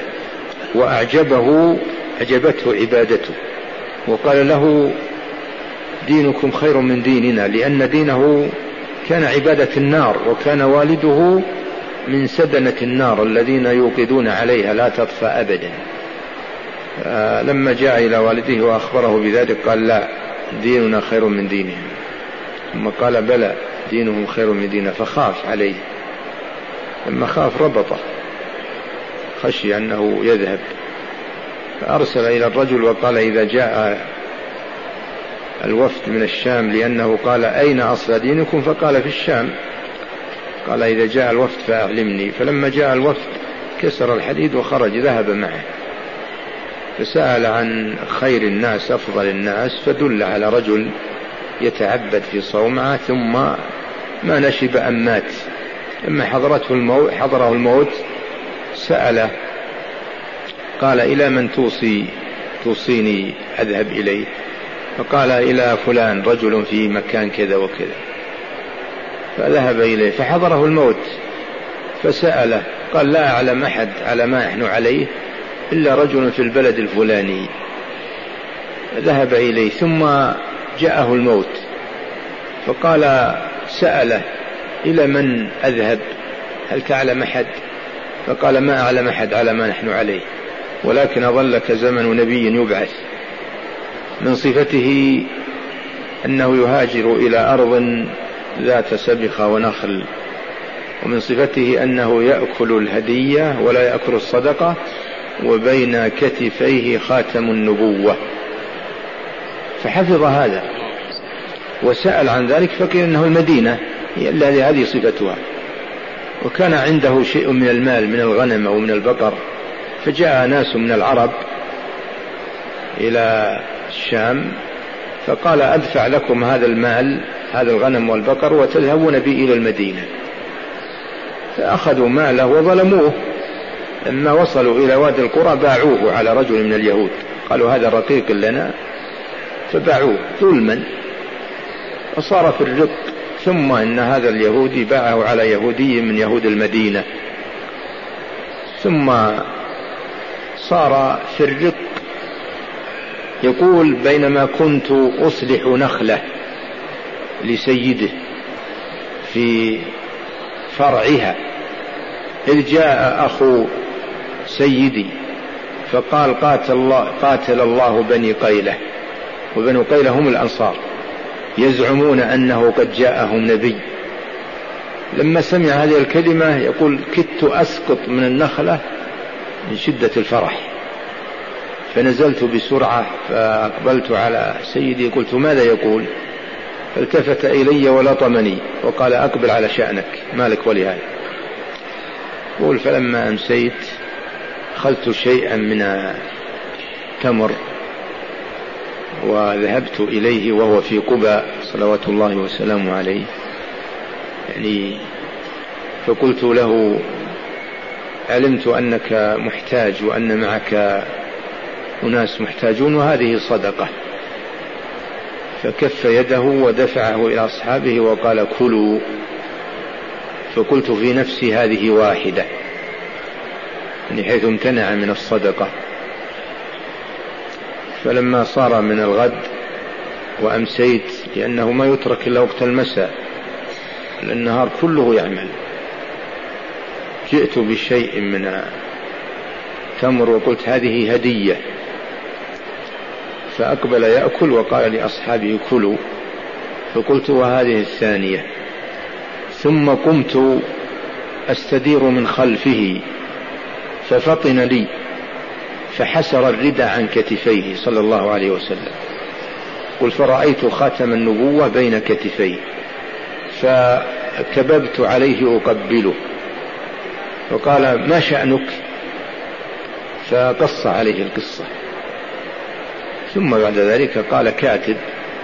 أعجبته عبادته، وقال له: دينكم خير من ديننا، لأن دينه كان عبادة النار، وكان والده من سدنة النار الذين يوقدون عليها لا تطفى أبدا. لما جاء إلى والده وأخبره بذلك قال: لا، ديننا خير من دينهم. ثم قال: بلى، دينهم خير من ديننا. فخاف عليه، لما خاف ربطه، خشي أنه يذهب، فأرسل إلى الرجل وقال: إذا جاء الوفد من الشام، لأنه قال: أين أصل دينكم؟ فقال: في الشام. قال: إذا جاء الوفد فأعلمني. فلما جاء الوفد كسر الحديد وخرج، ذهب معه، فسأل عن خير الناس أفضل الناس، فدل على رجل يتعبد في صومعة، ثم ما نشب أم مات. لما حضره الموت سأله، قال: إلى من توصيني أذهب إليه؟ فقال: إلى فلان، رجل في مكان كذا وكذا. فذهب إليه، فحضره الموت فسأله، قال: لا أعلم أحد على ما نحن عليه إلا رجل في البلد الفلاني. ذهب إليه، ثم جاءه الموت، فقال: سأله: إلى من أذهب؟ هل تعلم أحد؟ فقال ما أعلم أحد على ما نحن عليه، ولكن أظلك زمن نبي يبعث. من صفته أنه يهاجر إلى أرض ذات سبخة ونخل، ومن صفته أنه يأكل الهدية ولا يأكل الصدقة، وبين كتفيه خاتم النبوة، فحفظ هذا وسأل عن ذلك، فقيل إنه المدينة الذي هذه صفتها، وكان عنده شيء من المال من الغنم أو من البقر، فجاء ناس من العرب إلى الشام فقال أدفع لكم هذا المال، هذا الغنم والبقر، وتذهبون بي إلى المدينة. فأخذوا ماله وظلموه، لما وصلوا إلى وادي القرى باعوه على رجل من اليهود، قالوا هذا رقيق لنا، فباعوه ظلما وصار في الرق. ثم إن هذا اليهودي باعه على يهودي من يهود المدينة، ثم صار في الرق. يقول بينما كنت أصلح نخلة لسيده في فرعها إذ جاء أخو سيدي فقال قاتل الله بني قيلة، وبني قيلة هم الأنصار، يزعمون أنه قد جاءهم نبي. لما سمع هذه الكلمة يقول كدت أسقط من النخلة من شدة الفرح، فنزلت بسرعة فأقبلت على سيدي قلت ماذا يقول؟ فالتفت إلي ولطمني وقال أقبل على شأنك، مالك ولهذا. يقول فلما أمسيت أخذت شيئا من تمر وذهبت إليه وهو في قباء صلوات الله وسلامه عليه، يعني فقلت له علمت أنك محتاج وأن معك أناس محتاجون وهذه صدقة، فكف يده ودفعه إلى أصحابه وقال كلوا، فقلت في نفسي هذه واحدة، يعني حيث امتنع من الصدقة. فلما صار من الغد وأمسيت، لأنه ما يترك إلا وقت المساء، النهار كله يعمل، جئت بشيء من تمر وقلت هذه هدية، فأقبل يأكل وقال لأصحابه كلوا، فقلت وهذه الثانية. ثم قمت أستدير من خلفه ففطن لي فحسر الردى عن كتفيه صلى الله عليه وسلم. قل فرأيت خاتم النبوة بين كتفيه فكببت عليه أقبله، فقال ما شأنك؟ فقص عليه القصة. ثم بعد ذلك قال كاتب،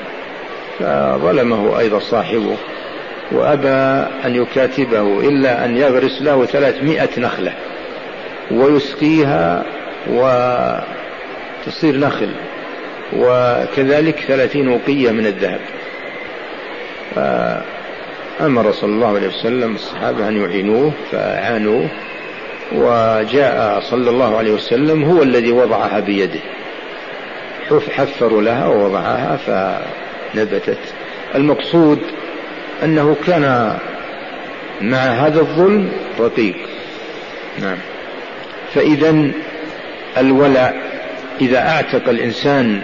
فظلمه أيضا صاحبه وأبى أن يكاتبه إلا أن يغرس له 300 نخلة ويسقيها وتصير نخل، وكذلك 30 وقية من الذهب. فأمر صلى الله عليه وسلم الصحابة أن يعينوه فأعانوه، وجاء صلى الله عليه وسلم هو الذي وضعها بيده، حفروا لها ووضعها فنبتت. المقصود أنه كان مع هذا الظلم رقيق. نعم. فإذا الولاء إذا أعتق الإنسان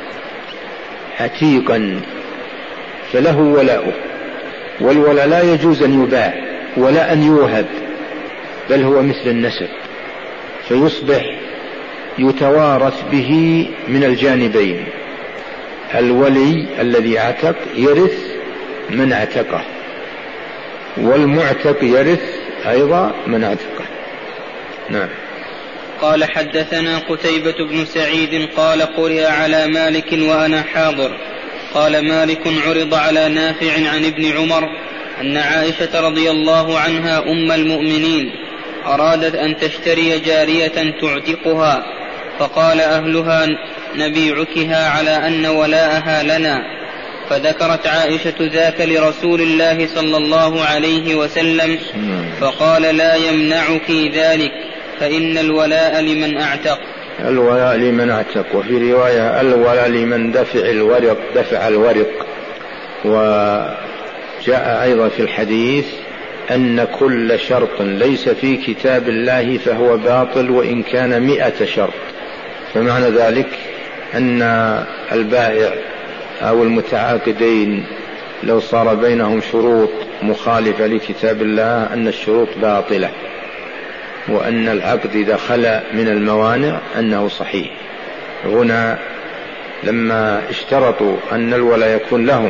عتيقا فله ولاؤه، والولاء لا يجوز أن يباع ولا أن يوهب، بل هو مثل النسب، فيصبح يتوارث به من الجانبين. الولي الذي اعتق يرث من اعتقه، والمعتق يرث أيضا من اعتقه. نعم. قال حدثنا قتيبة بن سعيد قال قرئ على مالك وأنا حاضر. قال مالك عرض على نافع عن ابن عمر أن عائشة رضي الله عنها أم المؤمنين أرادت أن تشتري جارية تعتقها، فقال أهلها نبيعكها على أن ولاءها لنا، فذكرت عائشة ذاك لرسول الله صلى الله عليه وسلم، فقال لا يمنعك ذلك، فإن الولاء لمن أعتق. الولاء لمن أعتق، وفي رواية الولاء لمن دفع الورق. وجاء أيضا في الحديث أن كل شرط ليس في كتاب الله فهو باطل وإن كان 100 شرط. فمعنى ذلك أن البائع أو المتعاقدين لو صار بينهم شروط مخالفة لكتاب الله أن الشروط باطلة، وأن العقد إذا خلا من الموانع أنه صحيح. هنا لما اشترطوا أن الولاء يكون لهم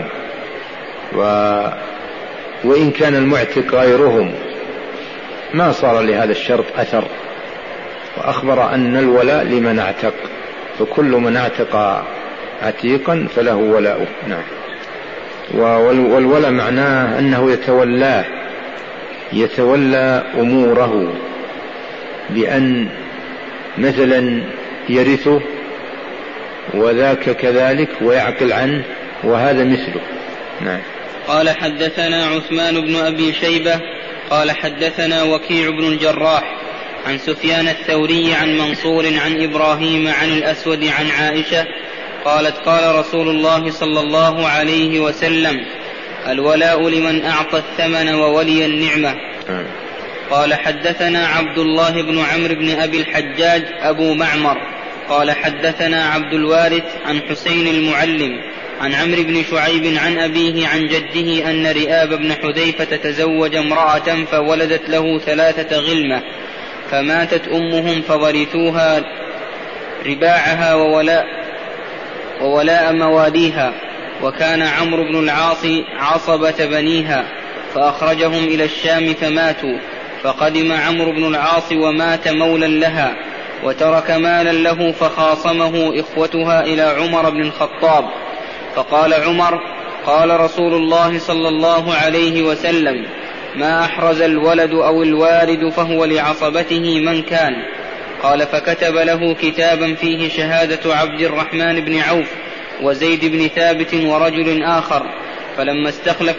وإن كان المعتق غيرهم ما صار لهذا الشرط أثر، وأخبر أن الولاء لمن اعتق، فكل من اعتق عتيقا فله ولاؤه. نعم. والولاء معناه أنه يتولى أموره، بأن مثلا يرثه وذاك كذلك ويعقل عنه، وهذا مثله. نعم. قال حدثنا عثمان بن أبي شيبة قال حدثنا وكيع بن الجراح عن سفيان الثوري عن منصور عن إبراهيم عن الأسود عن عائشة قالت قال رسول الله صلى الله عليه وسلم: الولاء لمن أعطى الثمن وولي النعمة. قال حدثنا عبد الله بن عمرو بن أبي الحجاج أبو معمر قال حدثنا عبد الوارث عن حسين المعلم عن عمرو بن شعيب عن أبيه عن جده أن رئاب بن حذيفة تزوج امرأة فولدت له 3 غلمة، فماتت أمهم فورثوها رباعها وولاء مواليها، وكان عمرو بن العاص عصبة بنيها، فأخرجهم إلى الشام فماتوا، فقدم عمرو بن العاص ومات مولا لها وترك مالا له، فخاصمه إخوتها إلى عمر بن الخطاب، فقال عمر: قال رسول الله صلى الله عليه وسلم: ما أحرز الولد أو الوالد فهو لعصبته من كان. قال فكتب له كتابا فيه شهادة عبد الرحمن بن عوف وزيد بن ثابت ورجل آخر، فلما استخلف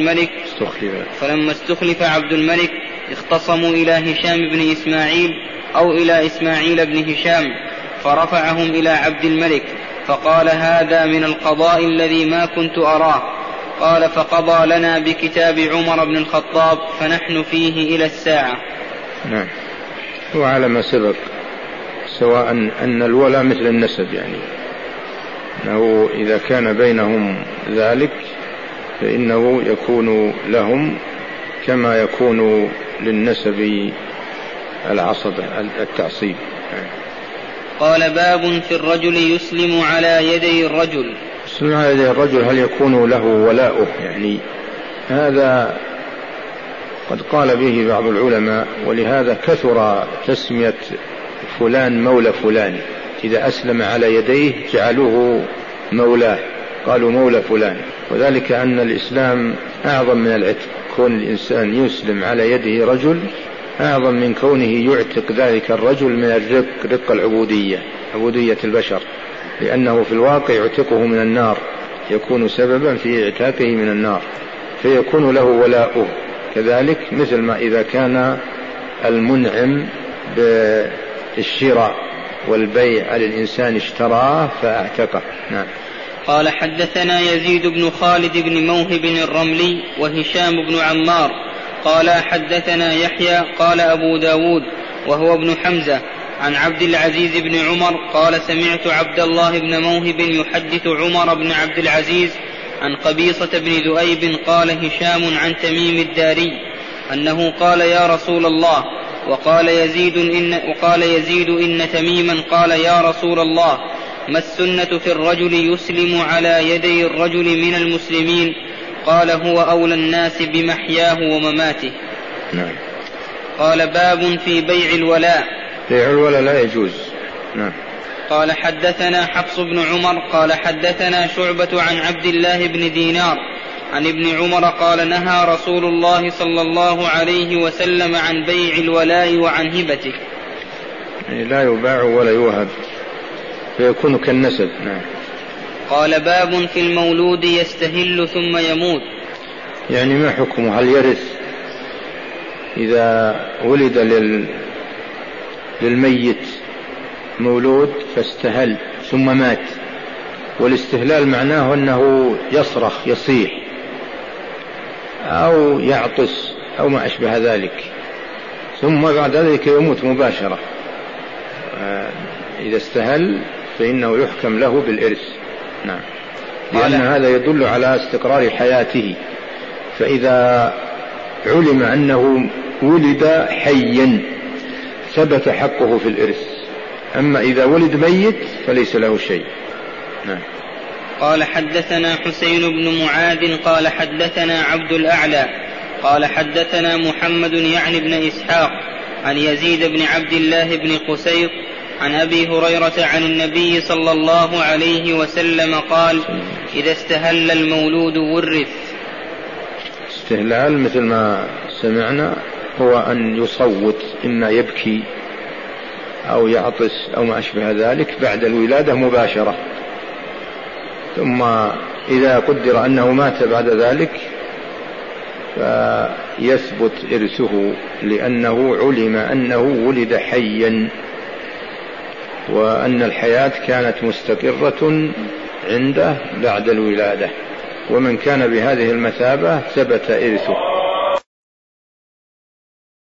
عبد الملك اختصموا إلى هشام بن إسماعيل أو إلى إسماعيل بن هشام، فرفعهم إلى عبد الملك، فقال: هذا من القضاء الذي ما كنت أراه. قال فقضى لنا بكتاب عمر بن الخطاب فنحن فيه إلى الساعة. نعم. وعلى ما سبق سواء أن الولاء مثل النسب، يعني أنه إذا كان بينهم ذلك فإنه يكون لهم كما يكون للنسب العصبة التعصيب. قال: باب في الرجل يسلم على يدي الرجل. يسلم على يدي الرجل هل يكون له ولاؤه؟ يعني هذا قد قال به بعض العلماء، ولهذا كثر تسمية فلان مولى فلان، إذا أسلم على يديه جعلوه مولاه، قالوا مولى فلان، وذلك أن الإسلام أعظم من العتق. كون الإنسان يسلم على يده رجل أعظم من كونه يعتق ذلك الرجل من رق العبودية، عبودية البشر، لأنه في الواقع يعتقه من النار، يكون سببا في اعتاقه من النار، فيكون له ولاؤه. كذلك مثل ما إذا كان المنعم بالشراء والبيع على الإنسان اشتراه فاعتقه. نعم. قال حدثنا يزيد بن خالد بن موهب الرملي وهشام بن عمار قال حدثنا يحيى قال أبو داود وهو ابن حمزة عن عبد العزيز بن عمر قال سمعت عبد الله بن موهب يحدث عمر بن عبد العزيز عن قبيصة بن ذؤيب قال هشام عن تميم الداري أنه قال يا رسول الله وقال يزيد إن تميما قال يا رسول الله ما السنة في الرجل يسلم على يدي الرجل من المسلمين؟ قال هو أولى الناس بمحياه ومماته. نعم. قال باب في بيع الولاء. بيع الولاء لا يجوز. نعم. قال حدثنا حفص بن عمر قال حدثنا شعبة عن عبد الله بن دينار عن ابن عمر قال نهى رسول الله صلى الله عليه وسلم عن بيع الولاء وعن هبته. يعني لا يباع ولا يوهب فيكون كالنسب. نعم. قال باب في المولود يستهل ثم يموت. يعني ما حكمه؟ هل يرث إذا ولد للميت مولود فاستهل ثم مات؟ والاستهلال معناه أنه يصرخ يصيح أو يعطس أو ما أشبه ذلك، ثم بعد ذلك يموت مباشرة. إذا استهل فإنه يحكم له بالإرث. نعم، لأن هذا يدل على استقرار حياته. فإذا علم أنه ولد حيا ثبت حقه في الإرث، أما إذا ولد ميت فليس له شيء. نعم. قال حدثنا حسين بن معاذ قال حدثنا عبد الأعلى قال حدثنا محمد يعني بن إسحاق عن يزيد بن عبد الله بن قسيط عن أبي هريرة عن النبي صلى الله عليه وسلم قال: إذا استهل المولود ورث. استهلال مثل ما سمعنا هو أن يصوت، إما يبكي أو يعطس أو ما أشبه ذلك بعد الولادة مباشرة، ثم إذا قدر أنه مات بعد ذلك فيثبت إرثه، لأنه علم أنه ولد حيا وأن الحياة كانت مستقرة عنده بعد الولادة، ومن كان بهذه المثابة ثبت إرثه.